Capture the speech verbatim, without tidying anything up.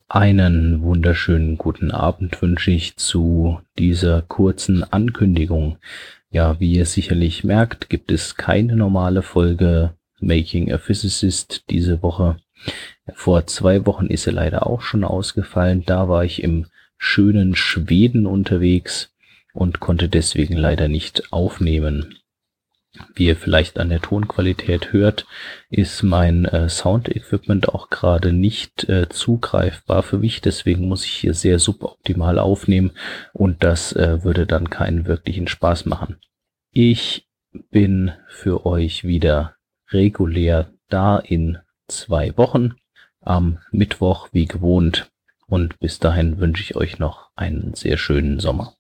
Einen wunderschönen guten Abend wünsche ich zu dieser kurzen Ankündigung. Ja, wie ihr sicherlich merkt, gibt es keine normale Folge Making a Physicist diese Woche. Vor zwei Wochen ist sie leider auch schon ausgefallen. Da war ich im schönen Schweden unterwegs und konnte deswegen leider nicht aufnehmen. Wie ihr vielleicht an der Tonqualität hört, ist mein äh, Sound-Equipment auch gerade nicht äh, zugreifbar für mich. Deswegen muss ich hier sehr suboptimal aufnehmen und das äh, würde dann keinen wirklichen Spaß machen. Ich bin für euch wieder regulär da in zwei Wochen, am Mittwoch wie gewohnt. Und bis dahin wünsche ich euch noch einen sehr schönen Sommer.